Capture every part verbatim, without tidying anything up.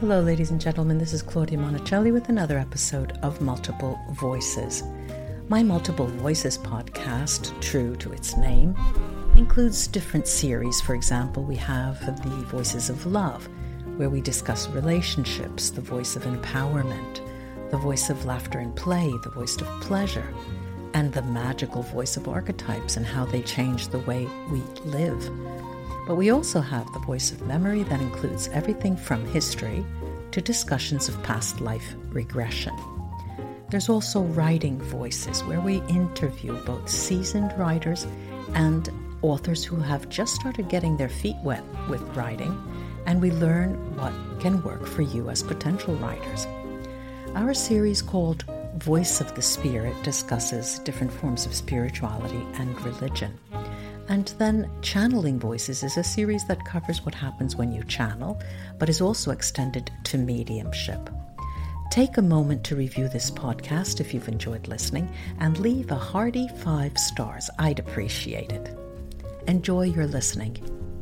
Hello, ladies and gentlemen. This is Claudia Monicelli with another episode of Multiple Voices. My Multiple Voices podcast, true to its name, includes different series. For example, we have the Voices of Love, where we discuss relationships, the voice of empowerment, the voice of laughter and play, the voice of pleasure, and the magical voice of archetypes and how they change the way we live. But we also have the voice of memory that includes everything from history to discussions of past life regression. There's also writing voices, where we interview both seasoned writers and authors who have just started getting their feet wet with writing, and we learn what can work for you as potential writers. Our series called Voice of the Spirit discusses different forms of spirituality and religion. And then Channeling Voices is a series that covers what happens when you channel, but is also extended to mediumship. Take a moment to review this podcast if you've enjoyed listening, and leave a hearty five stars. I'd appreciate it. Enjoy your listening.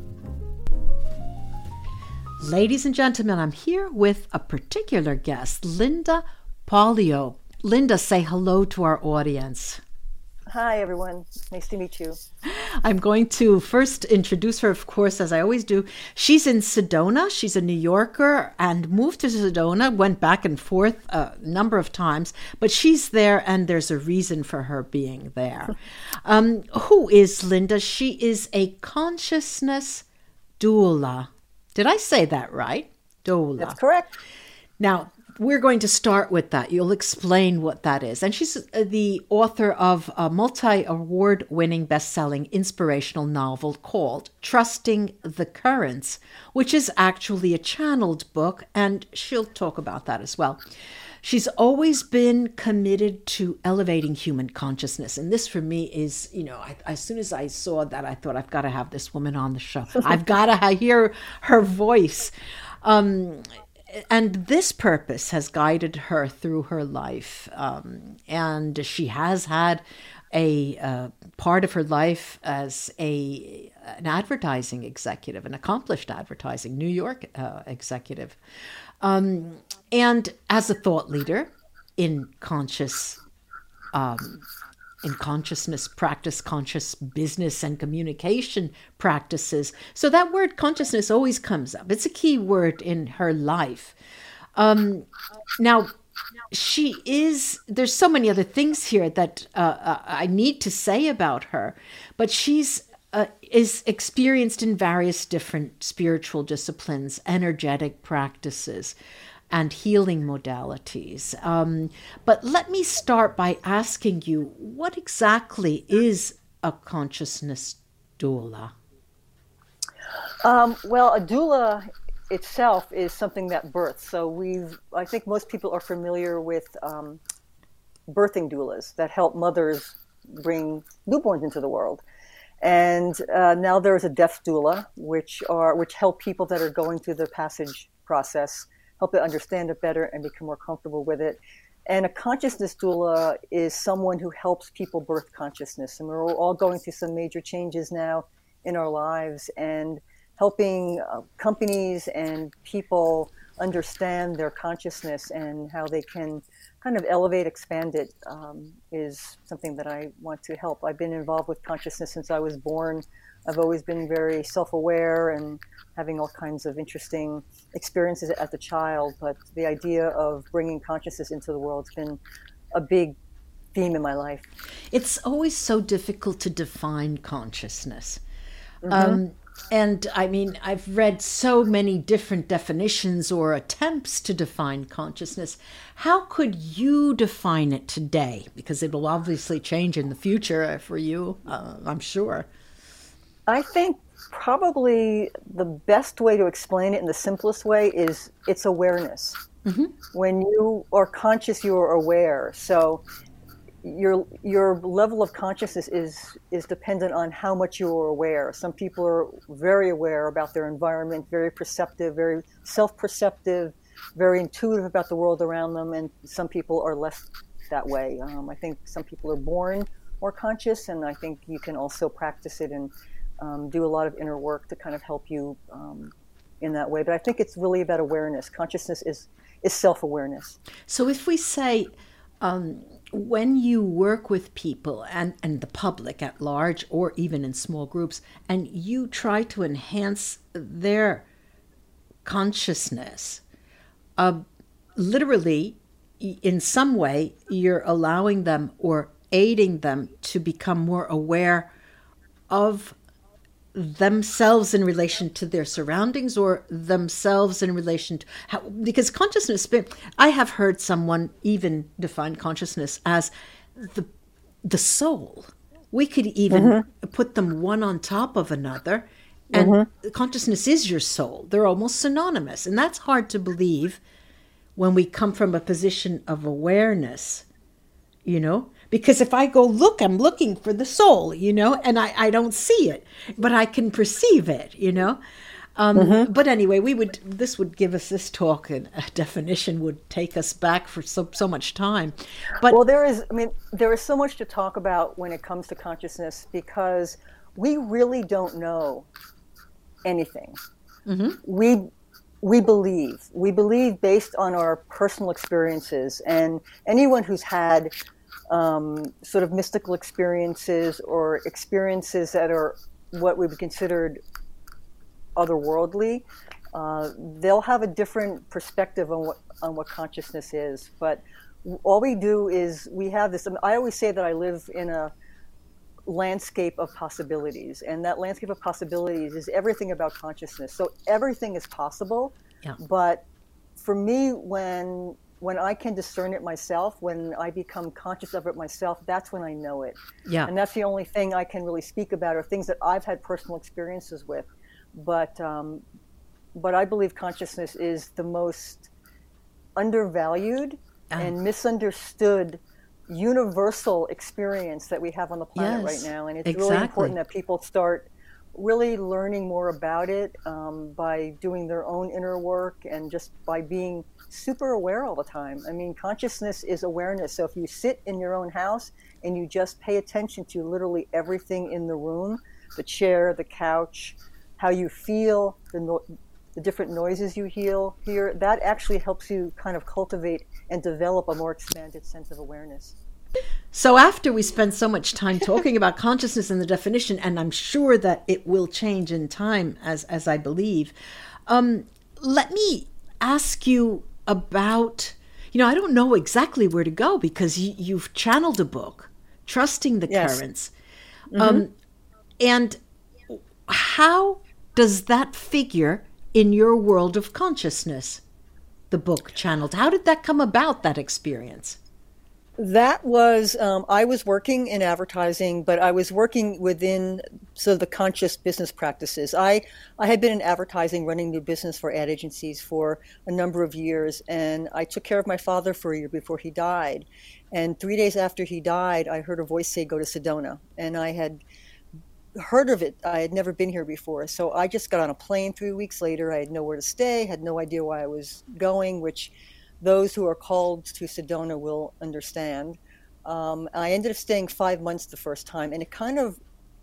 Ladies and gentlemen, I'm here with a particular guest, Linda Pollio. Linda, say hello to our audience. Hi, everyone. Nice to meet you. I'm going to first introduce her, of course, as I always do. She's in Sedona. She's a New Yorker and moved to Sedona, went back and forth a number of times, but she's there and there's a reason for her being there. Um, who is Linda? She is a consciousness doula. Did I say that right? Doula. That's correct. Now, we're going to start with that. You'll explain what that is. And she's the author of a multi-award winning best-selling inspirational novel called Trusting the Currents, which is actually a channeled book, and she'll talk about that as well. She's always been committed to elevating human consciousness. And this for me is, you know, I, as soon as I saw that, I thought, I've got to have this woman on the show. I've got to hear her voice. Um, And this purpose has guided her through her life. Um, and she has had a uh, part of her life as a an advertising executive, an accomplished advertising New York uh, executive, um, and as a thought leader in conscious um in consciousness practice, conscious business and communication practices. So that word consciousness always comes up. It's a key word in her life. Um, now, she is, there's so many other things here that uh, uh, I need to say about her, but she's uh, is experienced in various different spiritual disciplines, energetic practices, and healing modalities. Um, but let me start by asking you, what exactly is a consciousness doula? Um, well, a doula itself is something that births. So we've, I think most people are familiar with um, birthing doulas that help mothers bring newborns into the world. And uh, now there's a death doula, which are which help people that are going through the passage process, help it understand it better and become more comfortable with it. And a consciousness doula is someone who helps people birth consciousness. And we're all going through some major changes now in our lives, and helping uh, companies and people understand their consciousness and how they can kind of elevate, expand it, um, is something that I want to help. I've been involved with consciousness since I was born. I've always been very self-aware and having all kinds of interesting experiences as a child, but the idea of bringing consciousness into the world has been a big theme in my life. It's always so difficult to define consciousness. Mm-hmm. Um, and I mean, I've read so many different definitions or attempts to define consciousness. How could you define it today? Because it will obviously change in the future for you, uh, I'm sure. I think probably the best way to explain it in the simplest way is it's awareness. Mm-hmm. When you are conscious, you are aware. So your your level of consciousness is is dependent on how much you are aware. Some people are very aware about their environment, very perceptive, very self-perceptive, very intuitive about the world around them, and some people are less that way. Um, I think some people are born more conscious, and I think you can also practice it and um, do a lot of inner work to kind of help you um, in that way. But I think it's really about awareness. Consciousness is, is self-awareness. So if we say, um, when you work with people and, and the public at large, or even in small groups, and you try to enhance their consciousness, uh, literally, in some way, you're allowing them or aiding them to become more aware of themselves in relation to their surroundings, or themselves in relation to how, because consciousness, I have heard someone even define consciousness as the the soul. We could even mm-hmm. put them one on top of another, and mm-hmm. consciousness is your soul. They're almost synonymous, and that's hard to believe when we come from a position of awareness, you know. Because if I go look, I'm looking for the soul, you know, and I, I don't see it, but I can perceive it, you know. Um, mm-hmm. But anyway, we would this would give us this talk, and a definition would take us back for so so much time. But well, there is, I mean, there is so much to talk about when it comes to consciousness, because we really don't know anything. Mm-hmm. We we believe we believe based on our personal experiences, and anyone who's had Um, sort of mystical experiences or experiences that are what would be considered otherworldly, uh, they'll have a different perspective on what on what consciousness is. But all we do is we have this. I always say that I live in a landscape of possibilities, and that landscape of possibilities is everything about consciousness. So everything is possible. Yeah. But for me, when When I can discern it myself, when I become conscious of it myself, that's when I know it. Yeah. And that's the only thing I can really speak about, are things that I've had personal experiences with. But um, but I believe consciousness is the most undervalued um. and misunderstood universal experience that we have on the planet yes, right now. And it's exactly. really important that people start really learning more about it um, by doing their own inner work, and just by being super aware all the time. I mean, consciousness is awareness. So if you sit in your own house and you just pay attention to literally everything in the room, the chair, the couch, how you feel, the, no- the different noises you heal, hear, that actually helps you kind of cultivate and develop a more expanded sense of awareness. So after we spend so much time talking about consciousness and the definition, and I'm sure that it will change in time, as as I believe, um, let me ask you about, you know, I don't know exactly where to go, because you, you've channeled a book, Trusting the yes. Currents. Mm-hmm. Um, and how does that figure in your world of consciousness, the book channeled? How did that come about, that experience? That was, um, I was working in advertising, but I was working within sort of the conscious business practices. I, I had been in advertising, running new business for ad agencies for a number of years, and I took care of my father for a year before he died. And three days after he died, I heard a voice say, "Go to Sedona." And I had heard of it. I had never been here before. So I just got on a plane three weeks later. I had nowhere to stay, had no idea why I was going, which those who are called to Sedona will understand. Um, I ended up staying five months the first time, and it kind of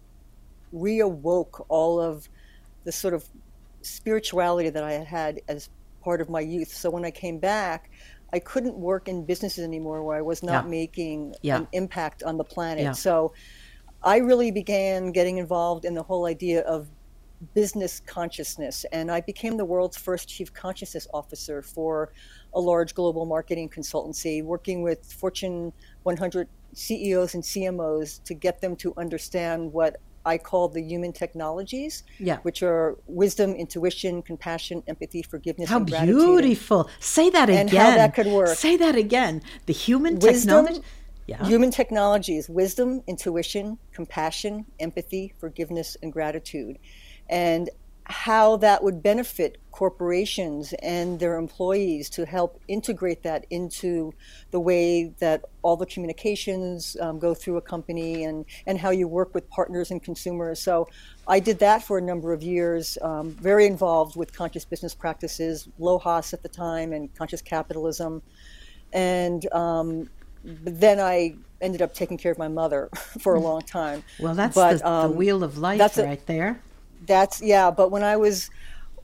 reawoke all of the sort of spirituality that I had had as part of my youth. So when I came back, I couldn't work in businesses anymore where I was not yeah. making yeah. an impact on the planet. Yeah. So I really began getting involved in the whole idea of business consciousness, and I became the world's first chief consciousness officer for a large global marketing consultancy, working with Fortune one hundred C E Os and C M Os to get them to understand what I call the human technologies, yeah. which are wisdom, intuition, compassion, empathy, forgiveness, how and gratitude. How beautiful. Say that again. And how that could work. Say that again. The human wisdom, technology. Yeah. Human technologies, wisdom, intuition, compassion, empathy, forgiveness, and gratitude. And how that would benefit corporations and their employees to help integrate that into the way that all the communications um, go through a company, and, and how you work with partners and consumers. So I did that for a number of years, um, very involved with conscious business practices, L O H A S at the time, and conscious capitalism. And um, then I ended up taking care of my mother for a long time. Well, that's but, the, um, the wheel of life right a, there. That's, yeah, but when I was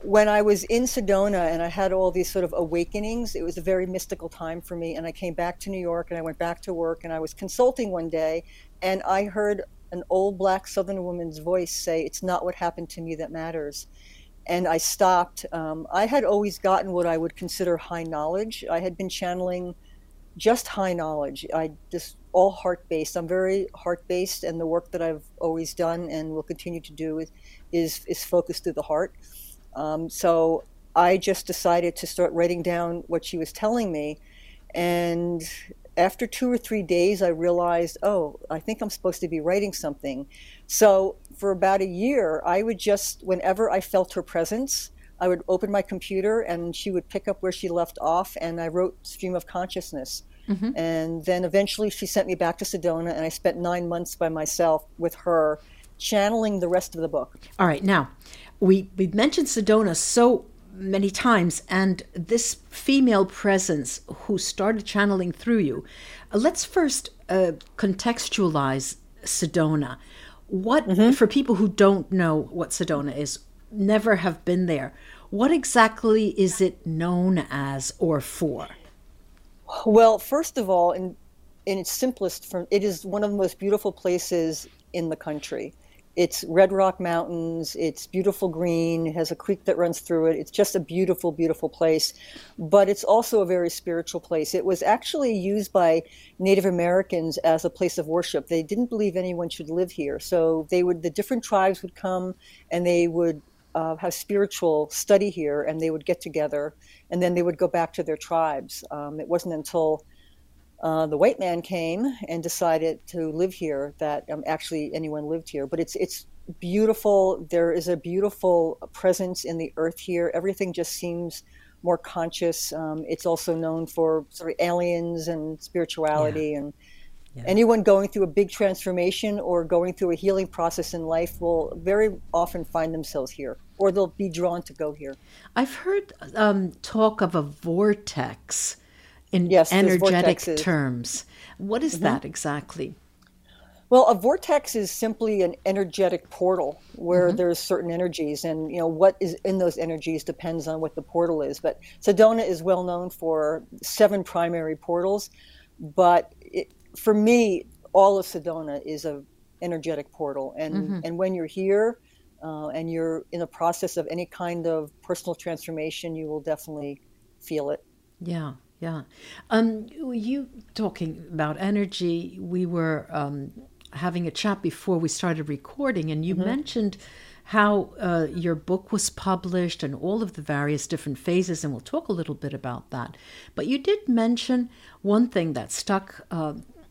when I was in Sedona and I had all these sort of awakenings, it was a very mystical time for me. And I came back to New York and I went back to work and I was consulting one day and I heard an old black Southern woman's voice say, "It's not what happened to me that matters." And I stopped. Um, I had always gotten what I would consider high knowledge. I had been channeling just high knowledge. I just all heart based. I'm very heart based, and the work that I've always done and will continue to do is is, is focused through the heart. Um, so I just decided to start writing down what she was telling me, and after two or three days, I realized, oh, I think I'm supposed to be writing something. So for about a year, I would just, whenever I felt her presence, I would open my computer and she would pick up where she left off, and I wrote Stream of Consciousness. Mm-hmm. And then eventually she sent me back to Sedona, and I spent nine months by myself with her, channeling the rest of the book. All right. Now, we, we mentioned Sedona so many times, and this female presence who started channeling through you. Uh, let's first uh, contextualize Sedona. What, mm-hmm. for people who don't know what Sedona is, never have been there, what exactly is it known as or for? Well, first of all, in in its simplest form, it is one of the most beautiful places in the country. It's Red Rock Mountains, it's beautiful green, it has a creek that runs through it. It's just a beautiful, beautiful place. But it's also a very spiritual place. It was actually used by Native Americans as a place of worship. They didn't believe anyone should live here. So they would, the different tribes would come and they would uh, have spiritual study here, and they would get together and then they would go back to their tribes. Um, it wasn't until Uh, the white man came and decided to live here that um, actually anyone lived here. But it's it's beautiful. There is a beautiful presence in the earth here. Everything just seems more conscious. Um, it's also known for sort of aliens and spirituality. Yeah. And yeah. Anyone going through a big transformation or going through a healing process in life will very often find themselves here, or they'll be drawn to go here. I've heard um, talk of a vortex in yes, energetic terms. What is mm-hmm. that exactly? Well, a vortex is simply an energetic portal where mm-hmm. there's certain energies, and you know what is in those energies depends on what the portal is. But Sedona is well known for seven primary portals, but it, for me, all of Sedona is a energetic portal, and mm-hmm. and when you're here uh, and you're in the process of any kind of personal transformation, you will definitely feel it. Yeah. Yeah. Um, you talking about energy, we were um, having a chat before we started recording, and you mm-hmm. mentioned how uh, your book was published and all of the various different phases, and we'll talk a little bit about that. But you did mention one thing that stuck uh,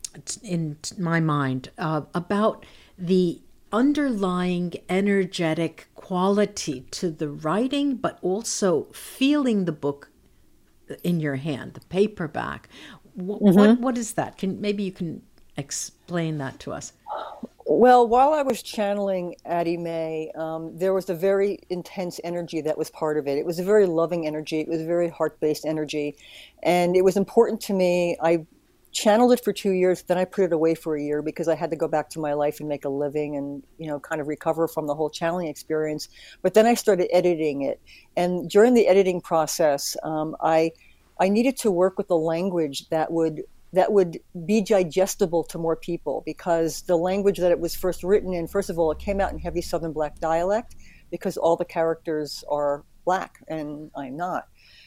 in my mind uh, about the underlying energetic quality to the writing, but also feeling the book in your hand, the paperback. What, mm-hmm. what what is that? Can maybe you can explain that to us? Well, while I was channeling Addie May, um, there was a very intense energy that was part of it. It was a very loving energy. It was a very heart-based energy, and it was important to me. I channeled it for two years, then I put it away for a year because I had to go back to my life and make a living and, you know, kind of recover from the whole channeling experience. But then I started editing it. And during the editing process, um, I I needed to work with the language that would that would be digestible to more people, because the language that it was first written in, first of all, it came out in heavy Southern Black dialect because all the characters are Black and I'm not.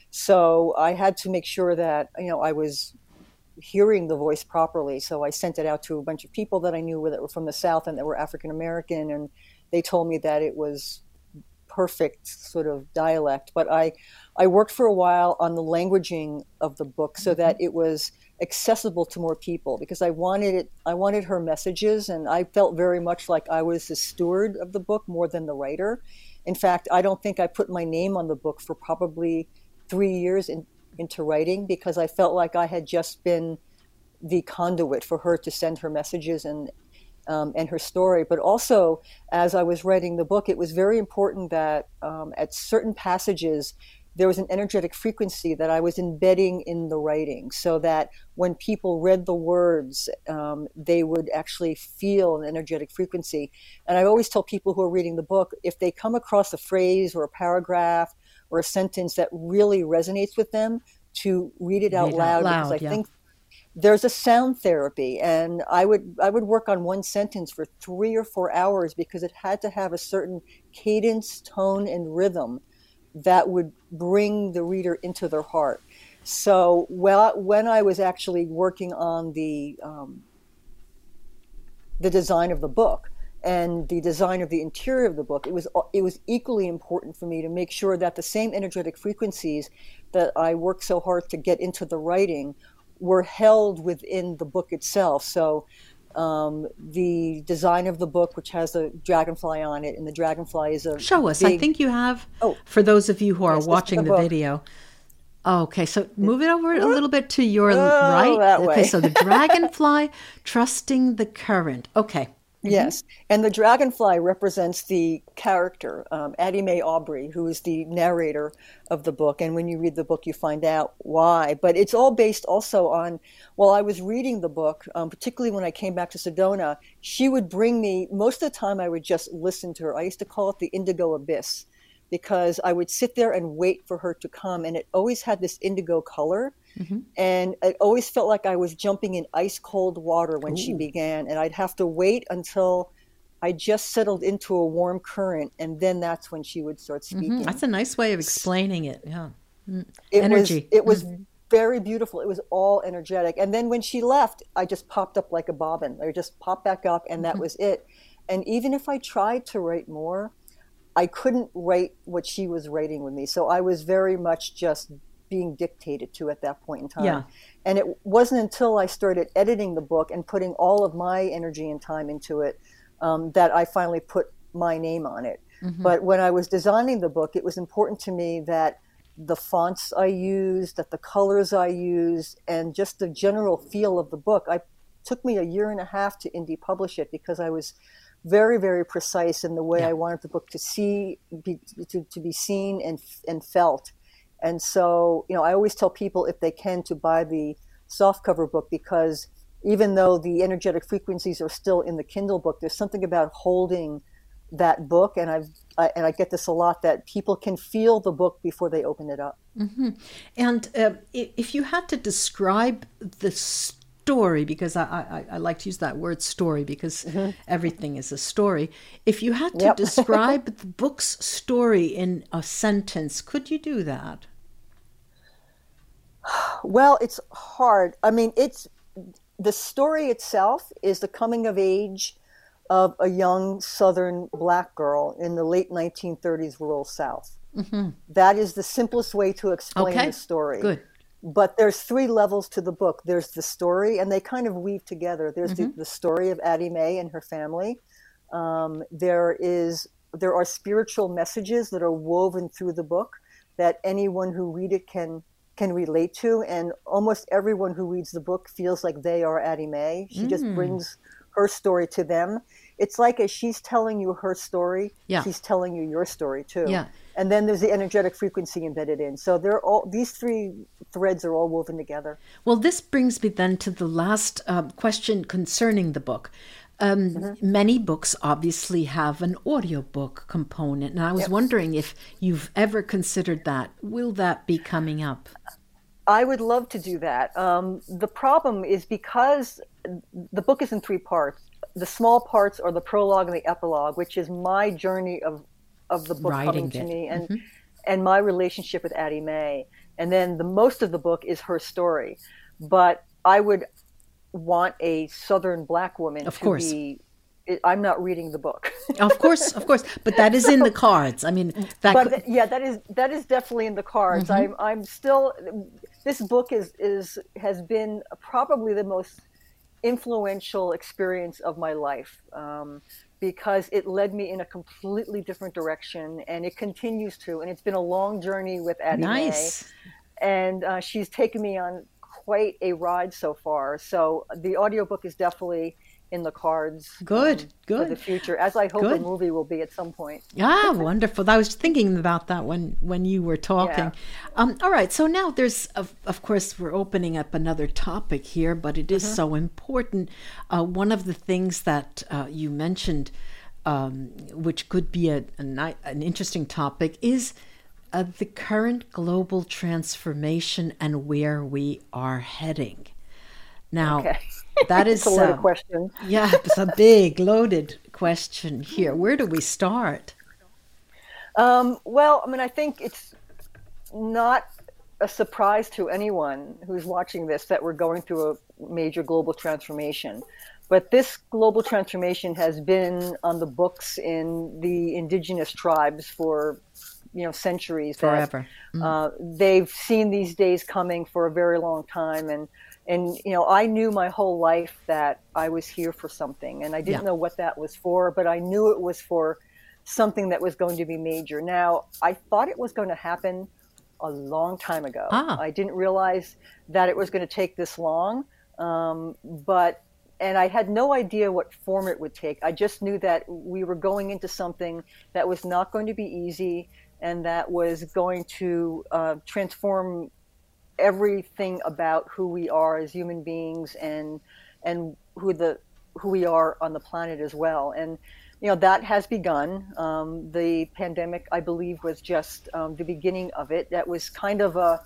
So I had to make sure that, you know, I was hearing the voice properly. So I sent it out to a bunch of people that I knew that were from the South and that were African American, and they told me that it was perfect sort of dialect. But I, I worked for a while on the languaging of the book so that it was accessible to more people, because I wanted it, I wanted her messages, and I felt very much like I was the steward of the book more than the writer. In fact, I don't think I put my name on the book for probably three years in, into writing, because I felt like I had just been the conduit for her to send her messages and um, and her story. But also, as I was writing the book, it was very important that um, at certain passages, there was an energetic frequency that I was embedding in the writing, so that when people read the words, um, they would actually feel an energetic frequency. And I always tell people who are reading the book, if they come across a phrase or a paragraph or a sentence that really resonates with them to read it out Read loud, out loud, because I yeah. think there's a sound therapy, and I would I would work on one sentence for three or four hours because it had to have a certain cadence, tone, and rhythm that would bring the reader into their heart. So well, when I was actually working on the um, the design of the book and the design of the interior of the book, it was it was equally important for me to make sure that the same energetic frequencies that I worked so hard to get into the writing were held within the book itself. So um, the design of the book, which has a dragonfly on it, and the dragonfly is a Show us. big, I think you have, oh, for those of you who are yes, this is watching the the book. video. Okay, so move it over a little bit to your Oh, right. that Okay, way. so the dragonfly trusting the current. Okay. Yes, and the dragonfly represents the character, um, Addie Mae Aubrey, who is the narrator of the book. And when you read the book, you find out why. But it's all based also on, while I was reading the book, um, particularly when I came back to Sedona, she would bring me, most of the time I would just listen to her. I used to call it the indigo abyss, because I would sit there and wait for her to come. And it always had this indigo color. Mm-hmm. And it always felt like I was jumping in ice cold water when Ooh. she began. And I'd have to wait until I just settled into a warm current. And then that's when she would start speaking. Mm-hmm. That's a nice way of explaining it. Yeah. It Energy. was, it was Mm-hmm. very beautiful. It was all energetic. And then when she left, I just popped up like a bobbin. I just popped back up, and that Mm-hmm. was it. And even if I tried to write more, I couldn't write what she was writing with me. So I was very much just being dictated to at that point in time. Yeah. And it wasn't until I started editing the book and putting all of my energy and time into it um, that I finally put my name on it. Mm-hmm. But when I was designing the book, it was important to me that the fonts I used, that the colors I used, and just the general feel of the book. I took me a year and a half to indie publish it because I was very, very precise in the way Yeah. I wanted the book to see, be, to, to be seen and and felt. And so, you know, I always tell people, if they can, to buy the softcover book, because even though the energetic frequencies are still in the Kindle book, there's something about holding that book, and I've I, and I get this a lot, that people can feel the book before they open it up. Mm-hmm. And uh, if you had to describe the story, because I, I, I like to use that word story, because mm-hmm. everything is a story. If you had to Yep. describe the book's story in a sentence, could you do that? Well, it's hard. I mean, it's the story itself is the coming of age of a young Southern Black girl in the late nineteen thirties rural South. Mm-hmm. That is the simplest way to explain Okay. the story. Good. But there's three levels to the book. There's the story, and they kind of weave together. There's Mm-hmm. the, the story of Addie Mae and her family. Um, there is there are spiritual messages that are woven through the book that anyone who read it can can relate to, and almost everyone who reads the book feels like they are Addie Mae. She Mm. just brings her story to them. It's like as she's telling you her story, Yeah. she's telling you your story too. Yeah. And then there's the energetic frequency embedded in. So they're all these three threads are all woven together. Well, this brings me then to the last uh, question concerning the book. Um, Mm-hmm. Many books obviously have an audiobook component, and I was Yep. wondering if you've ever considered that. Will that be coming up? I would love to do that. Um, the problem is because the book is in three parts. The small parts are the prologue and the epilogue, which is my journey of of the book Writing coming to it. me and Mhm. and my relationship with Addie Mae. And then the most of the book is her story. But I would want a Southern Black woman Of to course. be. I'm not reading the book. Of course, of course, but that is in the cards. I mean, that. But could- th- yeah, that is that is definitely in the cards. Mm-hmm. I'm I'm still. This book is is has been probably the most influential experience of my life, um, because it led me in a completely different direction, and it continues to. And it's been a long journey with Addie Nice. Mae, and uh, she's taken me on quite a ride so far. So the audiobook is definitely in the cards. Good, um, good. for the future, as I hope Good. a movie will be at some point. Ah, wonderful. I was thinking about that when, when you were talking. Yeah. Um, all right. So now there's, of, of course, we're opening up another topic here, but it is Mm-hmm. so important. Uh, one of the things that uh, you mentioned, um, which could be a, a ni- an interesting topic, is uh, the current global transformation and where we are heading. Now, Okay. that is It's a loaded uh, question. yeah, it's a big loaded question here. Where do we start? Um, well, I mean, I think it's not a surprise to anyone who's watching this that we're going through a major global transformation. But this global transformation has been on the books in the indigenous tribes for, you know, centuries. That Forever. Mm. uh, they've seen these days coming for a very long time, and and you know, I knew my whole life that I was here for something, and I Yeah. didn't know what that was for, but I knew it was for something that was going to be major. Now, I thought it was going to happen a long time ago. Ah, I didn't realize that it was going to take this long, um, but and I had no idea what form it would take. I just knew that we were going into something that was not going to be easy, and that was going to uh, transform everything about who we are as human beings, and and who the who we are on the planet as well. And you know, that has begun. Um, the pandemic, I believe, was just um, the beginning of it. That was kind of a,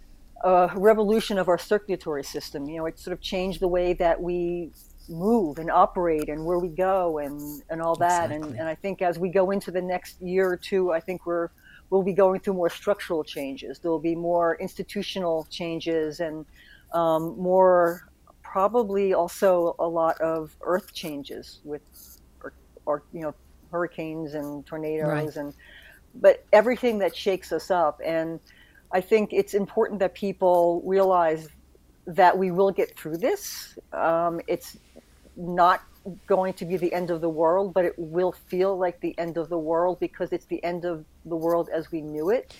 a revolution of our circulatory system. You know, it sort of changed the way that we move and operate and where we go, and, and all that. And, exactly. and I think as we go into the next year or two, I think we're we'll be going through more structural changes. There will be more institutional changes, and um, more, probably also a lot of earth changes with, or, or you know, hurricanes and Right. tornadoes, and but everything that shakes us up. And I think it's important that people realize that we will get through this. Um, it's not going to be the end of the world, but it will feel like the end of the world because it's the end of the world as we knew it.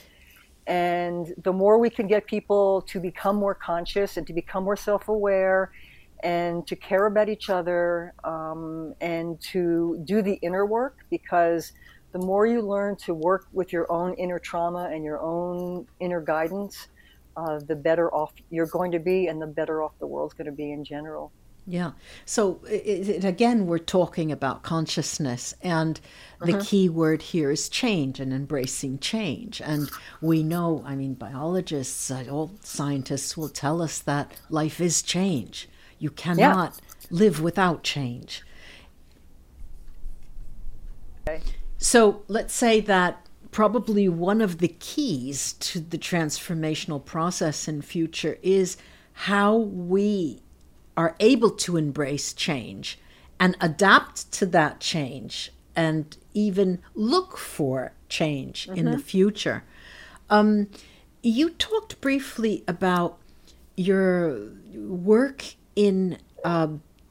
And the more we can get people to become more conscious and to become more self-aware and to care about each other, um, and to do the inner work, because the more you learn to work with your own inner trauma and your own inner guidance, uh, the better off you're going to be, and the better off the world's going to be in general. Yeah. So it, it, again, we're talking about consciousness, and the Mm-hmm. key word here is change and embracing change. And we know, I mean, biologists, uh, all scientists will tell us that life is change. You Yeah. cannot live without change. Okay. So let's say that probably one of the keys to the transformational process in future is how we are able to embrace change and adapt to that change and even look for change in the Mm-hmm. future. Um, you talked briefly about your work in uh,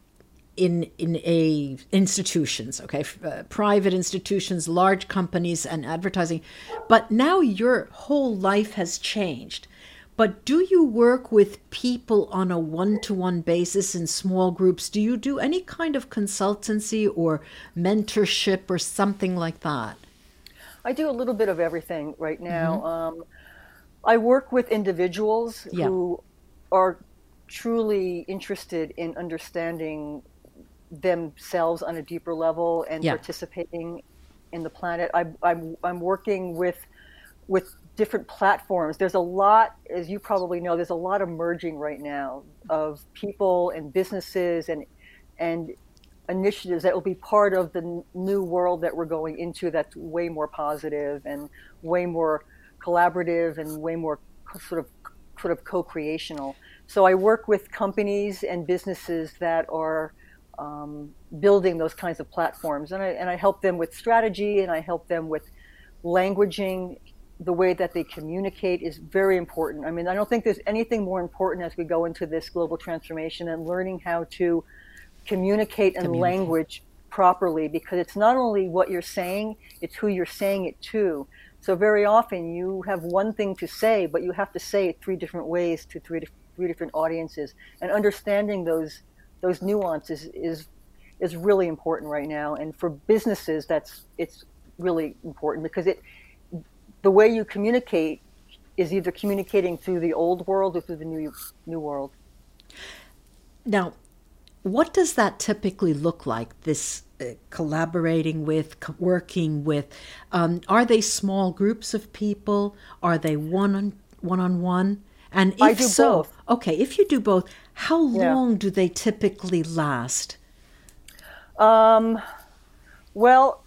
in in a institutions, okay, uh, private institutions, large companies, and advertising, but now your whole life has changed. But do you work with people on a one-to-one basis in small groups? Do you do any kind of consultancy or mentorship or something like that? I do a little bit of everything right Mm-hmm. now. Um, I work with individuals Yeah, who are truly interested in understanding themselves on a deeper level and yeah, participating in the planet. I, I'm I'm working with with different platforms. There's a lot, as you probably know, there's a lot emerging right now of people and businesses and and initiatives that will be part of the n- new world that we're going into. That's way more positive and way more collaborative and way more co- sort of sort of co-creational. So I work with companies and businesses that are um, building those kinds of platforms, and I and I help them with strategy, and I help them with languaging. The way that they communicate is very important. I mean, I don't think there's anything more important as we go into this global transformation than learning how to communicate and communicate. language properly, because it's not only what you're saying, it's who you're saying it to. So very often you have one thing to say, but you have to say it three different ways to three three different audiences, and understanding those those nuances is is really important right now. And for businesses, that's it's really important, because it the way you communicate is either communicating through the old world or through the new new world. Now, What does that typically look like? This uh, collaborating with, co- working with, um, are they small groups of people? Are they one on one on one? And I if do so, both. okay, if you do both, how Yeah. long do they typically last? Um, well,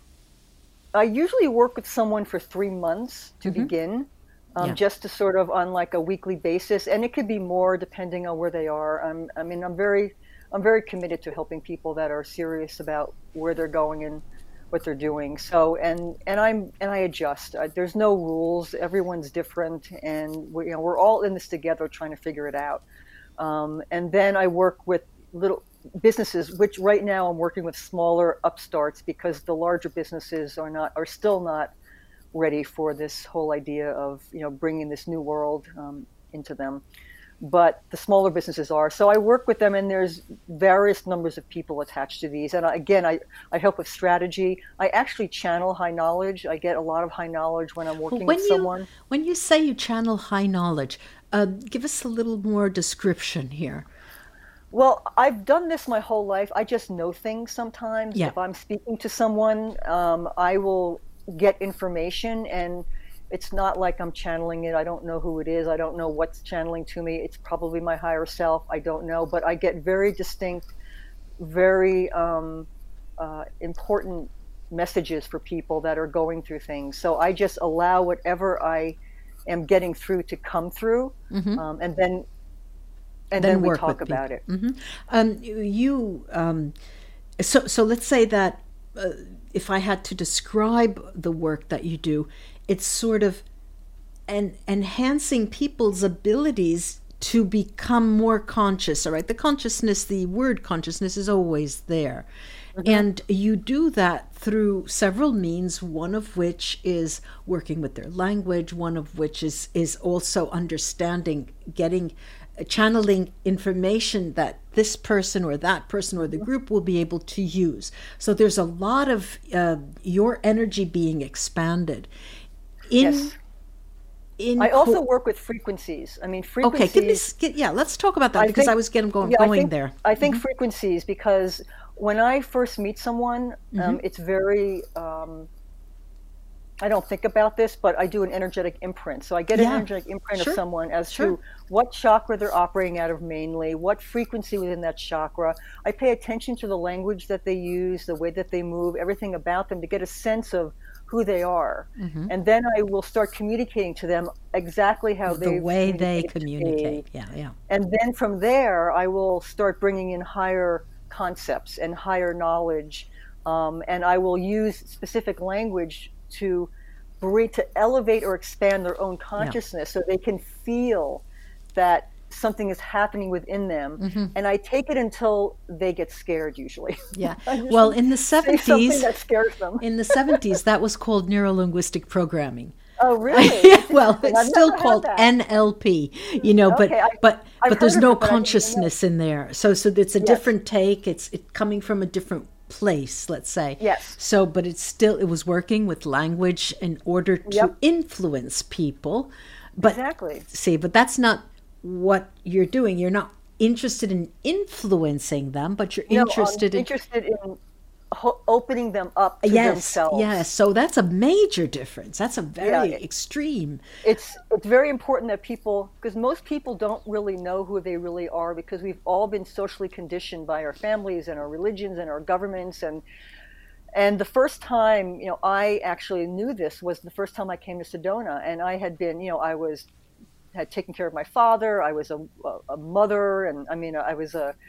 I usually work with someone for three months to begin, um, Yeah. just to sort of on like a weekly basis, and it could be more depending on where they are. I'm, I mean, I'm very, I'm very committed to helping people that are serious about where they're going and what they're doing. So, and and I'm and I adjust. I, there's no rules. Everyone's different, and we, you know, we're all in this together, trying to figure it out. Um, and then I work with little businesses, which right now I'm working with smaller upstarts because the larger businesses are not are still not ready for this whole idea of you know bringing this new world um, into them. But the smaller businesses are. So I work with them, and there's various numbers of people attached to these. And I, again, I, I help with strategy. I actually channel high knowledge. I get a lot of high knowledge when I'm Well, working with when you someone. when you say you channel high knowledge, uh, give us a little more description here. Well, I've done this my whole life. I just know things sometimes. Yeah. If I'm speaking to someone, um, I will get information, and it's not like I'm channeling it. I don't know who it is. I don't know what's channeling to me. It's probably my higher self. I don't know. But I get very distinct, very um, uh, important messages for people that are going through things. So I just allow whatever I am getting through to come through, um, and then and Then then we work talk with about people. it. Um, you um, so so let's say that uh, if I had to describe the work that you do, it's sort of en- enhancing people's abilities to become more conscious. All right, the consciousness, the word consciousness is always there. And you do that through several means, one of which is working with their language, one of which is, is also understanding, getting, channeling information that this person or that person or the group will be able to use. So there's a lot of uh, your energy being expanded. In Yes. in I also co- work with frequencies. I mean, okay, give me frequencies, s- get, yeah, let's talk about that I because I think, was getting going yeah, I going think, there. I think frequencies because when I first meet someone, Mm-hmm. um, it's very, um, I don't think about this, but I do an energetic imprint. So I get an Yeah, energetic imprint of sure, someone as sure. to what chakra they're operating out of mainly, what frequency within that chakra. I pay attention to the language that they use, the way that they move, everything about them to get a sense of who they are. And then I will start communicating to them exactly how The they've way they communicated to me. communicate. Yeah, yeah. And then from there, I will start bringing in higher concepts and higher knowledge. Um, and I will use specific language to bring, to elevate or expand their own Yeah. consciousness so they can feel that something is happening within them. And I take it until they get scared, usually. Yeah. I Well, usually in the say something seventies, that scares them. in the seventies, that was called neurolinguistic programming. Oh, really? Yeah, That's well, interesting. it's I've still never had called that. N L P, you know, but Okay, I, but I've but there's heard of no it, but I didn't even know. consciousness in there. So so it's a Yes, different take. It's it coming from a different place, let's say. yes, So, but it's still it was working with language in order to yep, influence people. But exactly. see, but that's not what you're doing. You're not interested in influencing them, but you're No, I'm interested in interested in ho- opening them up to yes, yes. themselves. So that's a major difference. That's a Yeah, very it, extreme. it's it's very important that people, because most people don't really know who they really are, because we've all been socially conditioned by our families and our religions and our governments, and and the first time you know I actually knew this was the first time I came to Sedona, and I had been you know I was had taken care of my father. I was a, a mother, and I mean I was a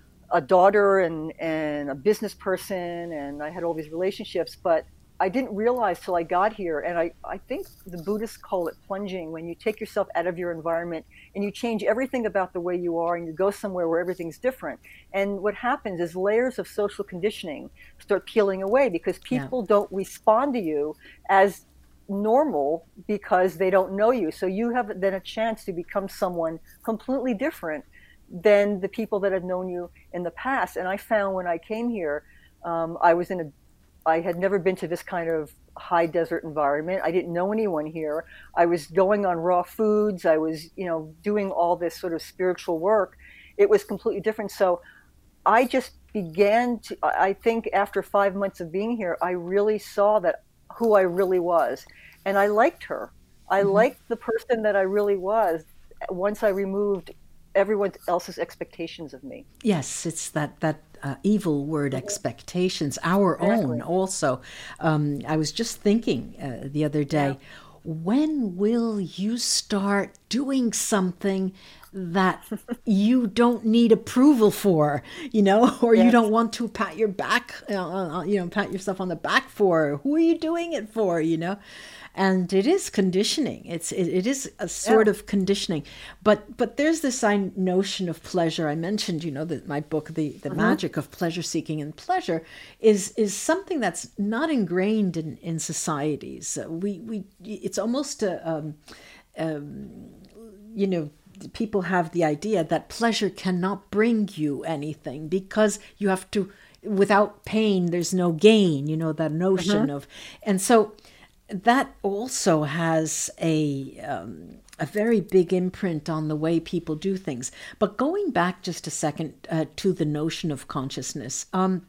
a daughter and, and a business person, and I had all these relationships, but I didn't realize till I got here. And I, I think the Buddhists call it plunging, when you take yourself out of your environment and you change everything about the way you are and you go somewhere where everything's different. And what happens is layers of social conditioning start peeling away because Yeah. people don't respond to you as normal because they don't know you. So you have then a chance to become someone completely different than the people that had known you in the past. And I found when I came here, um, I was in a, I had never been to this kind of high desert environment. I didn't know anyone here. I was going on raw foods. I was, you know, doing all this sort of spiritual work. It was completely different. So I just began to, I think after five months of being here, I really saw that who I really was. And I liked her. I Mm-hmm. liked the person that I really was once I removed everyone else's expectations of me. Yes, it's that that uh, evil word, expectations, our Exactly. own also. Um, I was just thinking uh, the other Yeah. day, when will you start doing something that you don't need approval for, you know, or you don't Yes. want to pat your back, uh, uh, you know, pat yourself on the back for? Who are you doing it for, you know? And it is conditioning. It's it, it is a Yeah. sort of conditioning, but but there's this I, notion of pleasure. I mentioned, you know, that my book, the the Hmm. magic of pleasure seeking, and pleasure is is something that's not ingrained in in societies. Uh, we we it's almost a um, you know, people have the idea that pleasure cannot bring you anything because you have to, without pain there's no gain, you know, that notion Hmm. of. And so that also has a um, a very big imprint on the way people do things. But going back just a second uh, to the notion of consciousness, um,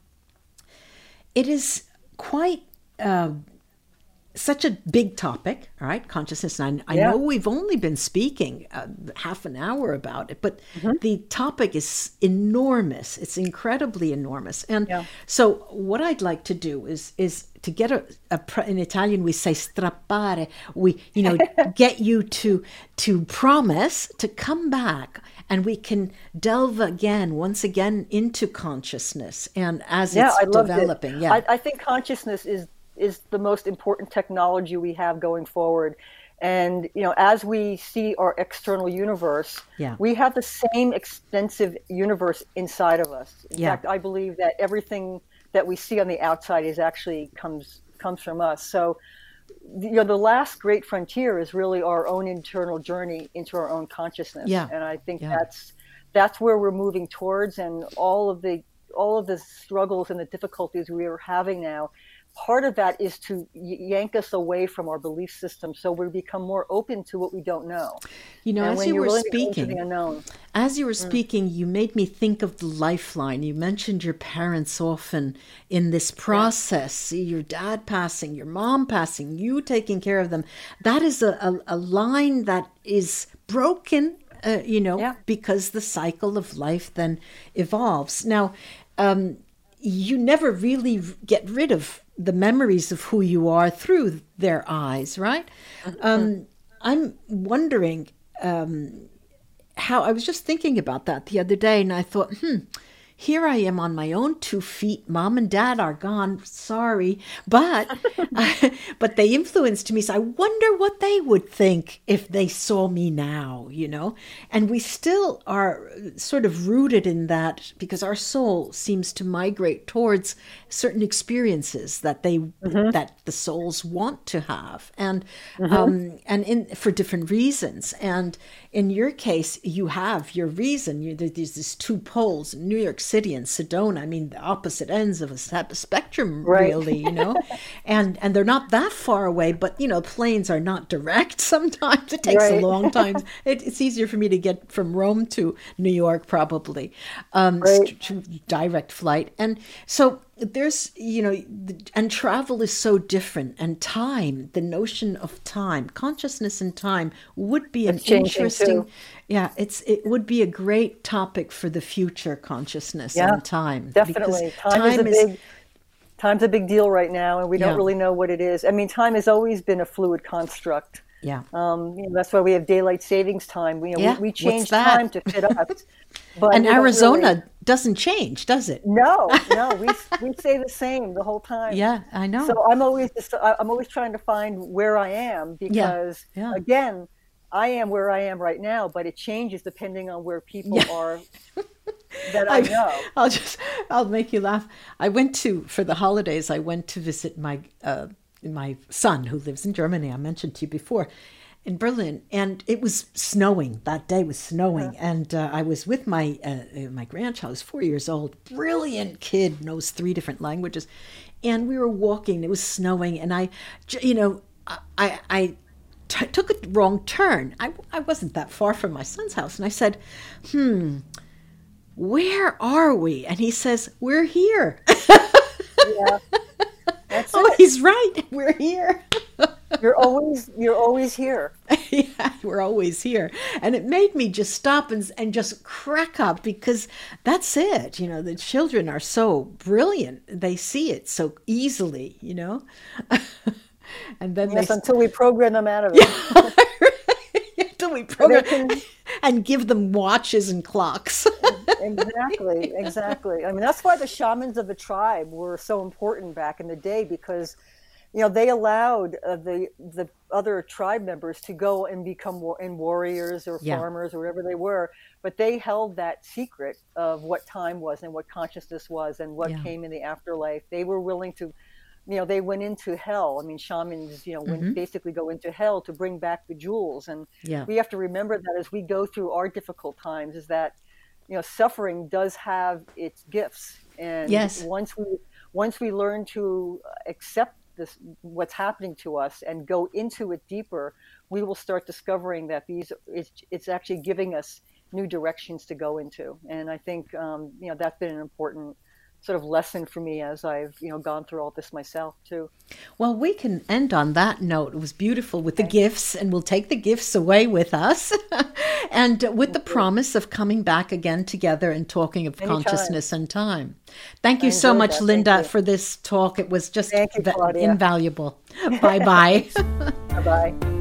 it is quite uh, such a big topic, all right? Consciousness. And I, I Yeah. know we've only been speaking uh, half an hour about it, but Hmm. the topic is enormous. It's incredibly enormous. And Yeah. so, what I'd like to do is is to get a, a pr- in Italian we say strappare. We, you know, get you to to promise to come back, and we can delve again, once again, into consciousness and as Yeah, it's I loved it. developing. Yeah, I, I think consciousness is is the most important technology we have going forward. And you know, as we see our external universe, yeah, we have the same extensive universe inside of us. In yeah. fact, I believe that everything that we see on the outside is actually comes comes from us. So, you know, the last great frontier is really our own internal journey into our own consciousness. Yeah, And I think yeah. that's that's where we're moving towards. And all of the all of the struggles and the difficulties we are having now, part of that is to yank us away from our belief system so we become more open to what we don't know. You know, And as when you you're were willing to go into the speaking, unknown. as you were Mm. speaking, you made me think of the lifeline. You mentioned your parents often in this Yeah. process, your dad passing, your mom passing, you taking care of them. That is a, a, a line that is broken, uh, you know, Yeah. because the cycle of life then evolves. Now, um, you never really get rid of the memories of who you are through their eyes, right? Um, I'm wondering um, how I was just thinking about that the other day, and I thought, hmm, here I am on my own two feet. Mom and dad are gone. Sorry, but but they influenced me. So I wonder what they would think if they saw me now. You know, and we still are sort of rooted in that because our soul seems to migrate towards certain experiences that they Mm-hmm. that the souls want to have, and Mm-hmm. um, and in for different reasons. And in your case, you have your reason. You, there's these two poles, New York City and Sedona. I mean, the opposite ends of a se- spectrum, Right. really. You know, and and they're not that far away. But you know, planes are not direct. Sometimes it takes a Right. long time. It, it's easier for me to get from Rome to New York, probably, um, Right. st- direct flight. And so there's, you know, and travel is so different, and time, the notion of time, consciousness and time would be an It's changing interesting, too. yeah, it's it would be a great topic for the future, consciousness Yeah, and time, because definitely. Time is a time is, big time's a big deal right now, and we don't yeah, really know what it is. I mean, time has always been a fluid construct. yeah, Um, you know, that's why we have daylight savings time. We, you know, yeah, we, we what's change that? time to fit us, but And we don't Arizona really. doesn't change, does it? No, no, we we stay the same the whole time. Yeah, I know. So I'm always just, I- I'm always trying to find where I am Yeah, because yeah, again, I am where I am right now, but it changes depending on where people yeah. are that I I, know. I'll just, I'll make you laugh. I went to, for the holidays, I went to visit my, uh, my son who lives in Germany. I mentioned to you before, in Berlin, and it was snowing. That day was snowing, and uh, I was with my uh, my grandchild, who's four years old, brilliant kid, knows three different languages, and we were walking. It was snowing, and I, j- you know, I I. T- took a wrong turn. I, I wasn't that far from my son's house, and I said, "Hmm, where are we? And he says, we're here. Yeah, that's Oh, it. he's right. We're here. You're always you're always here. Yeah, we're always here. And it made me just stop and, and just crack up, because that's it. You know, the children are so brilliant. They see it so easily, you know. And then Yes, they until we program them out of it. until we They program can- and give them watches and clocks. Exactly, exactly. I mean, that's why the shamans of the tribe were so important back in the day, because, you know, they allowed uh, the the other tribe members to go and become war- and warriors or Yeah. farmers or whatever they were, but they held that secret of what time was and what consciousness was and what Yeah. came in the afterlife. They were willing to, you know, they went into hell. I mean, shamans, you know, went, Mhm. basically go into hell to bring back the jewels. And Yeah. we have to remember that as we go through our difficult times, is that, you know, suffering does have its gifts. And Yes. once we once we learn to accept this, what's happening to us, and go into it deeper, we will start discovering that these it's, it's actually giving us new directions to go into. And I think, um, you know, that's been an important sort of lesson for me as I've, you know, gone through all this myself too. Well, we can end on that note. It was beautiful with the gifts, and we'll take the gifts away with us. And with the promise of coming back again together and talking of Anytime. consciousness and time. Thank you I so enjoyed much, that. Thank Linda, you. for this talk. It was just Thank you, va- Claudia. invaluable. Bye-bye. Bye bye.